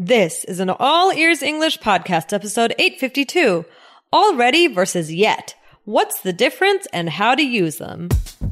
This is an All Ears English podcast, episode 852. Already versus yet. What's the difference and how to use them?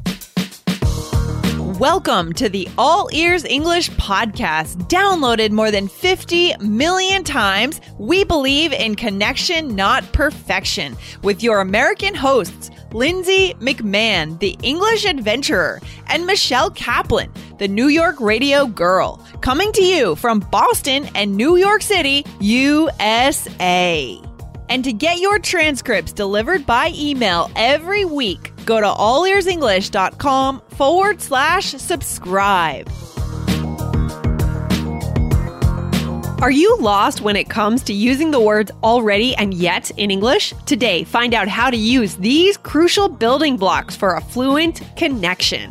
Welcome to the All Ears English podcast. Downloaded more than 50 million times, we believe in connection, not perfection. With your American hosts, Lindsay McMahon, the English adventurer, and Michelle Kaplan, the New York radio girl, coming to you from Boston and New York City, USA. And to get your transcripts delivered by email every week, go to allearsenglish.com/subscribe. Are you lost when it comes to using the words already and yet in English? Today, find out how to use these crucial building blocks for a fluent connection.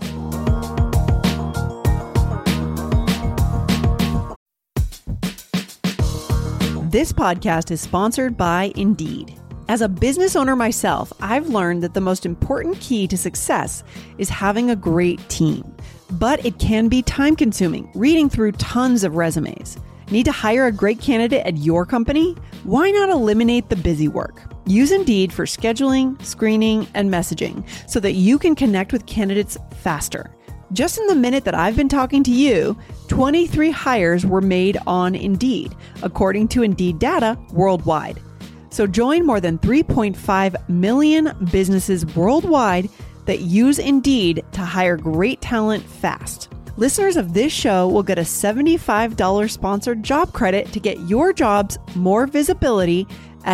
This podcast is sponsored by Indeed. As a business owner myself, I've learned that the most important key to success is having a great team. But it can be time-consuming, reading through tons of resumes. Need to hire a great candidate at your company? Why not eliminate the busy work? Use Indeed for scheduling, screening, and messaging so that you can connect with candidates faster. Just in the minute that I've been talking to you, 23 hires were made on Indeed, according to Indeed data worldwide. So join more than 3.5 million businesses worldwide that use Indeed to hire great talent fast. Listeners of this show will get a $75 sponsored job credit to get your jobs more visibility at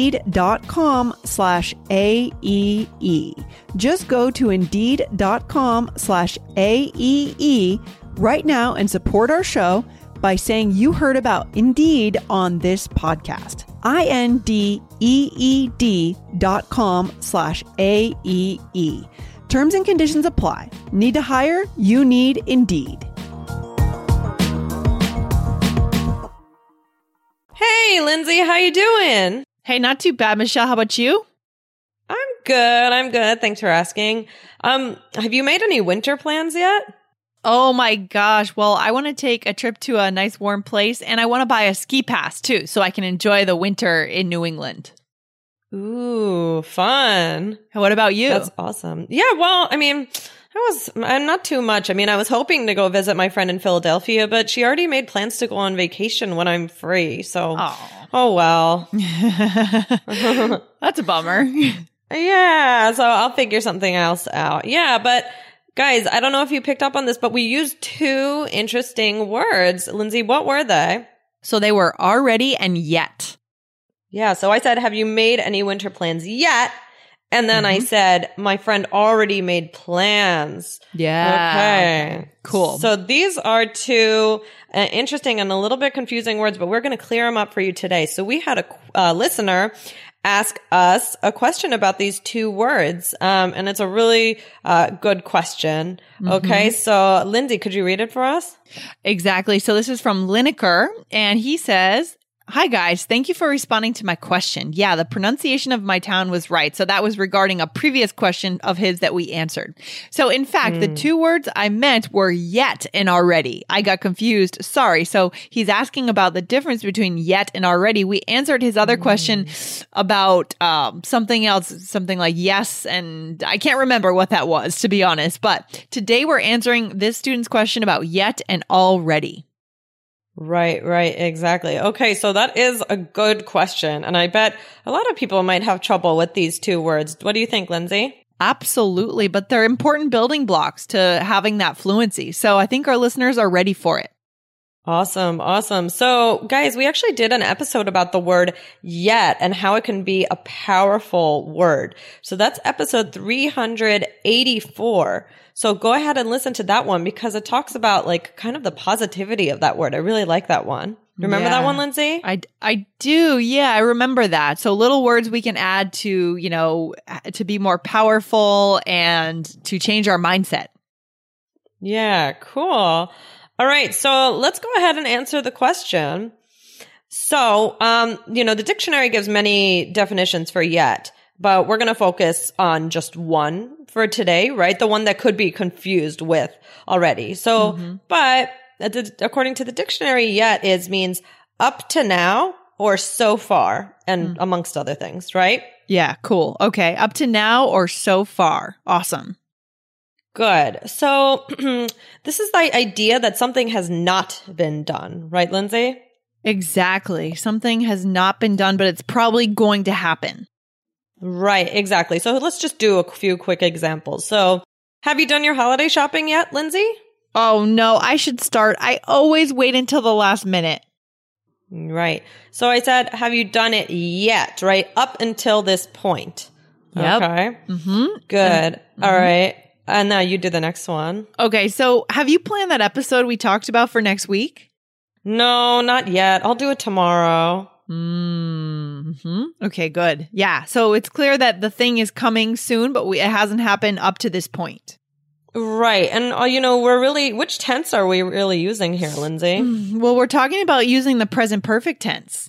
Indeed.com/AEE. Just go to Indeed.com/AEE right now and support our show by saying you heard about Indeed on this podcast. INDEED.com/AEE. Terms and conditions apply. Need to hire? You need Indeed. Hey, Lindsay, how you doing? Hey, not too bad, Michelle. How about you? I'm good. Thanks for asking. Have you made any winter plans yet? Oh my gosh. Well, I want to take a trip to a nice warm place and I want to buy a ski pass too so I can enjoy the winter in New England. Ooh, fun. What about you? That's awesome. Yeah, well, I'm not too much. I was hoping to go visit my friend in Philadelphia, but she already made plans to go on vacation when I'm free. So, oh well. That's a bummer. Yeah, so I'll figure something else out. Yeah, but guys, I don't know if you picked up on this, but we used two interesting words. Lindsay, what were they? So they were already and yet. Yeah, so I said, have you made any winter plans yet? And then I said, my friend already made plans. Yeah. Okay. Cool. So these are two interesting and a little bit confusing words, but we're going to clear them up for you today. So we had a listener ask us a question about these two words. And it's a really good question. Okay. So Lindsay, could you read it for us? Exactly. So this is from Lineker, and he says, "Hi guys, thank you for responding to my question. Yeah, the pronunciation of my town was right. So that was regarding a previous question of his that we answered. So in fact, the two words I meant were yet and already. I got confused. Sorry. So he's asking about the difference between yet and already. We answered his other question about something else, something like yes, and I can't remember what that was, to be honest. But today we're answering this student's question about yet and already." Right, exactly. Okay, so that is a good question. And I bet a lot of people might have trouble with these two words. What do you think, Lindsay? Absolutely, but they're important building blocks to having that fluency. So I think our listeners are ready for it. Awesome. So guys, we actually did an episode about the word yet and how it can be a powerful word. So that's episode 384. So go ahead and listen to that one because it talks about like kind of the positivity of that word. I really like that one. Remember that one, Lindsay? I do. Yeah, I remember that. So little words we can add to, to be more powerful and to change our mindset. Yeah, cool. All right. So let's go ahead and answer the question. So, the dictionary gives many definitions for yet, but we're going to focus on just one for today, right? The one that could be confused with already. So, but according to the dictionary, yet means up to now or so far, and amongst other things, right? Yeah, cool. Okay. Up to now or so far. Awesome. Good. So this is the idea that something has not been done, right, Lindsay? Exactly. Something has not been done, but it's probably going to happen. Right, exactly. So let's just do a few quick examples. So have you done your holiday shopping yet, Lindsay? Oh, no, I should start. I always wait until the last minute. Right. So I said, have you done it yet? Right. Up until this point. Yep. Okay. Mm-hmm. Good. All right. And now you do the next one. Okay. So have you planned that episode we talked about for next week? No, not yet. I'll do it tomorrow. Mm-hmm. Okay, good. Yeah. So it's clear that the thing is coming soon, but it hasn't happened up to this point. Right. And, which tense are we really using here, Lindsay? Well, we're talking about using the present perfect tense.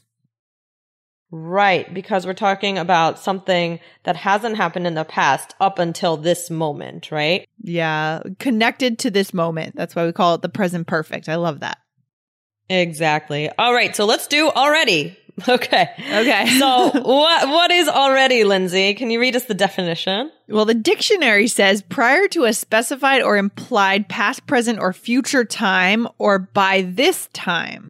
Right. Because we're talking about something that hasn't happened in the past up until this moment, right? Yeah. Connected to this moment. That's why we call it the present perfect. I love that. Exactly. All right. So let's do already. Okay. Okay. So what is already, Lindsay? Can you read us the definition? Well, the dictionary says prior to a specified or implied past, present, or future time, or by this time.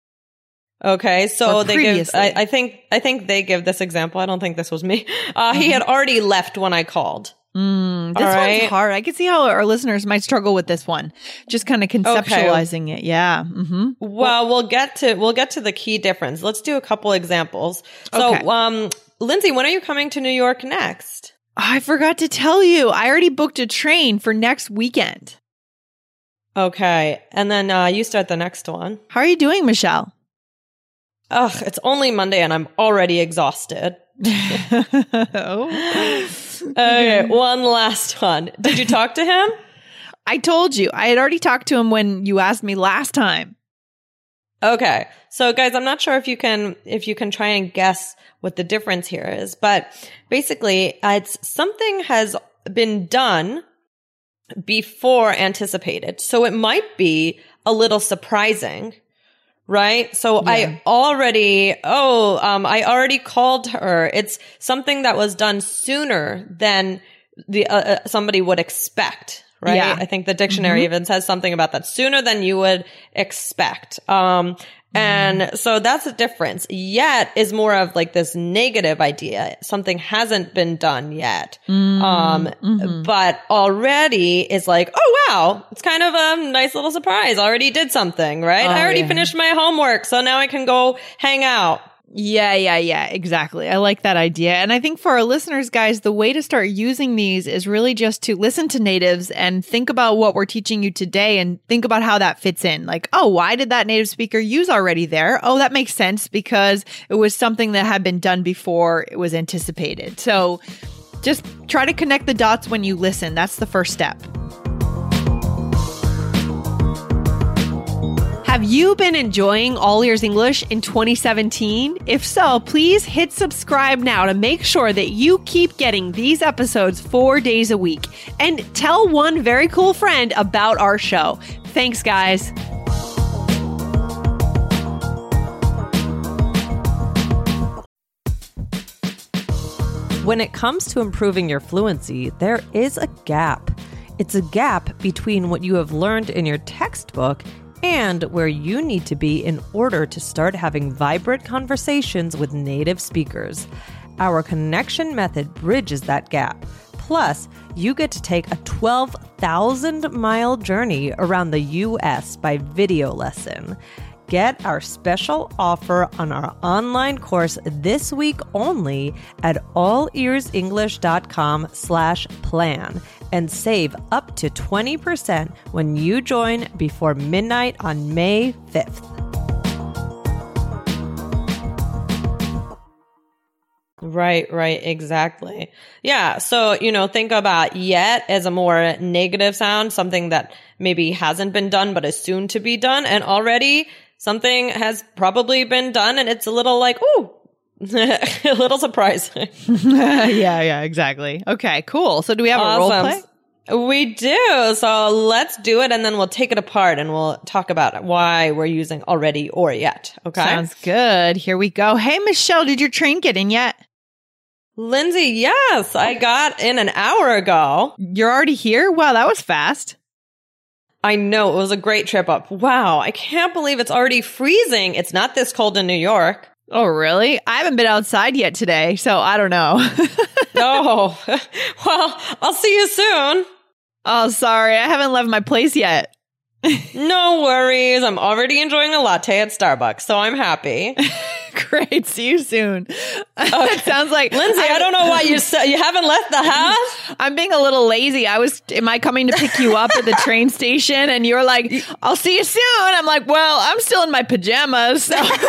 Okay. So Or they give, previously. I think they give this example. I don't think this was me. He had already left when I called. This All one's right. hard. I can see how our listeners might struggle with this one. Just kind of conceptualizing it. Yeah. Mm-hmm. Well, we'll get to the key difference. Let's do a couple examples. So, Okay. Lindsay, when are you coming to New York next? I forgot to tell you. I already booked a train for next weekend. Okay. And then you start the next one. How are you doing, Michelle? Ugh, it's only Monday and I'm already exhausted. Oh. Okay, one last one. Did you talk to him? I told you. I had already talked to him when you asked me last time. Okay. So guys, I'm not sure if you can try and guess what the difference here is, but basically it's something has been done before anticipated. So it might be a little surprising. Right. So Yeah. I already called her. It's something that was done sooner than somebody would expect. Right. Yeah. I think the dictionary even says something about that, sooner than you would expect. And so that's a difference. Yet is more of like this negative idea. Something hasn't been done yet. But already is like, oh, wow, it's kind of a nice little surprise. Already did something, right? I already finished my homework. So now I can go hang out. Yeah, exactly. I like that idea. And I think for our listeners, guys, the way to start using these is really just to listen to natives and think about what we're teaching you today and think about how that fits in. Like, oh, why did that native speaker use already there? Oh, that makes sense because it was something that had been done before it was anticipated. So just try to connect the dots when you listen. That's the first step. Have you been enjoying All Ears English in 2017? If so, please hit subscribe now to make sure that you keep getting these episodes 4 days a week. And tell one very cool friend about our show. Thanks, guys. When it comes to improving your fluency, there is a gap. It's a gap between what you have learned in your textbook and where you need to be in order to start having vibrant conversations with native speakers. Our connection method bridges that gap. Plus, you get to take a 12,000-mile journey around the U.S. by video lesson. Get our special offer on our online course this week only at allearsenglish.com/plan and save up to 20% when you join before midnight on May 5th. Right, exactly. Yeah, so, think about yet as a more negative sound, something that maybe hasn't been done but is soon to be done, and already something has probably been done and it's a little like, ooh, a little surprising. Yeah, exactly. Okay, cool. So do we have a role play? We do. So let's do it, and then we'll take it apart and we'll talk about why we're using already or yet. Okay. Sounds good. Here we go. Hey, Michelle, did your train get in yet? Lindsay, yes, I got in an hour ago. You're already here? Wow, that was fast. I know. It was a great trip up. Wow. I can't believe it's already freezing. It's not this cold in New York. Oh, really? I haven't been outside yet today, so I don't know. Oh, well, I'll see you soon. Oh, sorry. I haven't left my place yet. No worries. I'm already enjoying a latte at Starbucks, so I'm happy. Great. See you soon. It sounds like Lindsay, I don't know why you haven't left the house. I'm being a little lazy. Am I coming to pick you up at the train station? And you're like, I'll see you soon. I'm like, well, I'm still in my pajamas. So. That's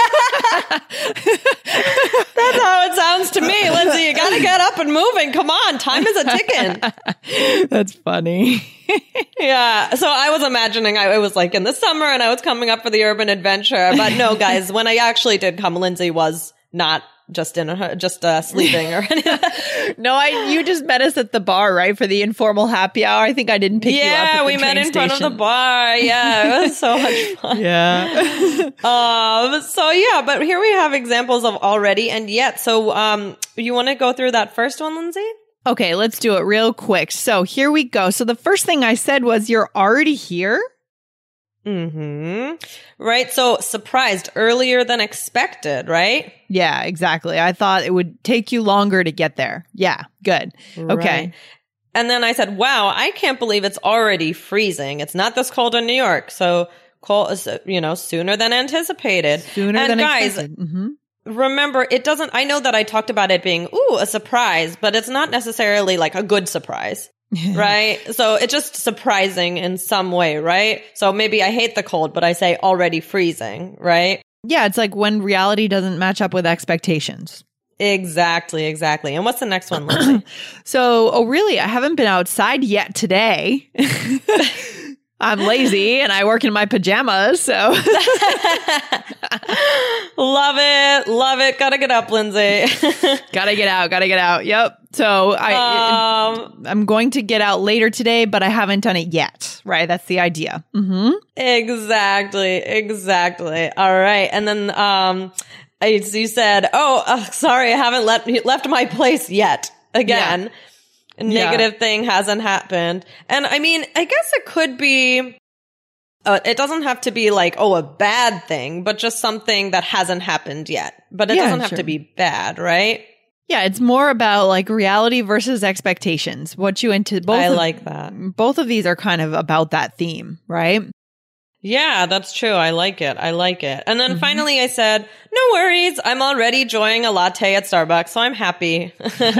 how it sounds to me, Lindsay. You got to get up and moving. Come on. Time is a ticking. That's funny. Yeah. So I was imagining it was like in the summer and I was coming up for the urban adventure. But no, guys, when I actually did come, Lindsay was not just sleeping or anything. No, you just met us at the bar, right? For the informal happy hour. I think I didn't pick you up at the Yeah, we met in front of the bar. Yeah, it was so much fun. Yeah. But here we have examples of already and yet. So you want to go through that first one, Lindsay? Okay, let's do it real quick. So here we go. So the first thing I said was, you're already here? Mm-hmm. Right. So surprised earlier than expected, right? Yeah, exactly. I thought it would take you longer to get there. Yeah, good. Okay. Right. And then I said, wow, I can't believe it's already freezing. It's not this cold in New York. So cold, sooner than anticipated. Sooner than expected. Mm-hmm. Remember, I know that I talked about it being, a surprise, but it's not necessarily like a good surprise, right? So it's just surprising in some way, right? So maybe I hate the cold, but I say already freezing, right? Yeah, it's like when reality doesn't match up with expectations. Exactly. And what's the next one, Lindsay? So, really, I haven't been outside yet today. I'm lazy and I work in my pajamas, so. Love it. Gotta get up, Lindsay. Gotta get out. Yep. So I'm going to get out later today, but I haven't done it yet, right? That's the idea. Mm-hmm. Exactly. All right. And then you said, sorry, I haven't left my place yet. Again. Yeah. Negative thing hasn't happened. And I mean, I guess it could be, it doesn't have to be like, a bad thing, but just something that hasn't happened yet. But it doesn't have to be bad, right? Yeah, it's more about like reality versus expectations. What you into both. I like that. Both of these are kind of about that theme, right? Yeah, that's true. I like it. And then finally I said, no worries. I'm already enjoying a latte at Starbucks, so I'm happy.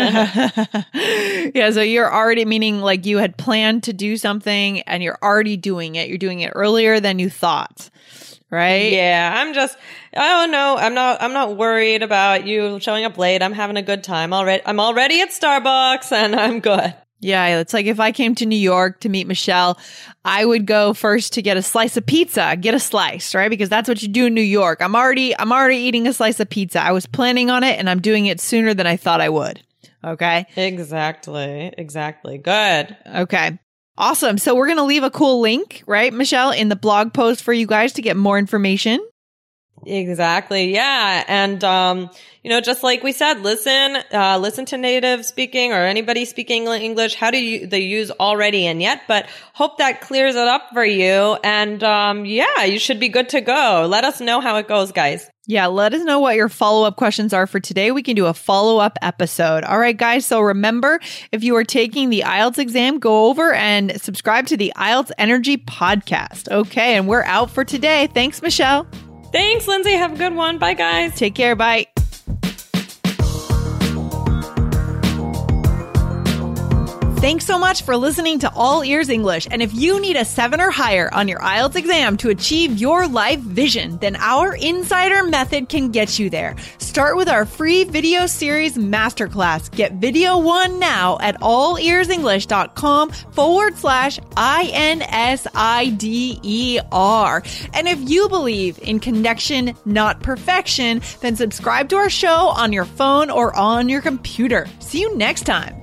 Yeah, so you're already, meaning like you had planned to do something and you're already doing it. You're doing it earlier than you thought, right? Yeah, I'm not worried about you showing up late. I'm having a good time already. I'm already at Starbucks and I'm good. Yeah, it's like if I came to New York to meet Michelle, I would go first to get a slice of pizza, get a slice, right? Because that's what you do in New York. I'm already eating a slice of pizza. I was planning on it and I'm doing it sooner than I thought I would. Okay? Exactly. Good. Okay. Awesome. So we're going to leave a cool link, right, Michelle, in the blog post for you guys to get more information. Exactly. Yeah. And, just like we said, listen to native speaking or anybody speaking English. How do they use already and yet? But hope that clears it up for you. And, you should be good to go. Let us know how it goes, guys. Yeah, let us know what your follow-up questions are for today. We can do a follow-up episode. All right, guys. So remember, if you are taking the IELTS exam, go over and subscribe to the IELTS Energy podcast. Okay. And we're out for today. Thanks, Michelle. Thanks, Lindsay. Have a good one. Bye, guys. Take care. Bye. Thanks so much for listening to All Ears English. And if you need a 7 or higher on your IELTS exam to achieve your life vision, then our Insider Method can get you there. Start with our free video series masterclass. Get video 1 now at allearsenglish.com/INSIDER. And if you believe in connection, not perfection, then subscribe to our show on your phone or on your computer. See you next time.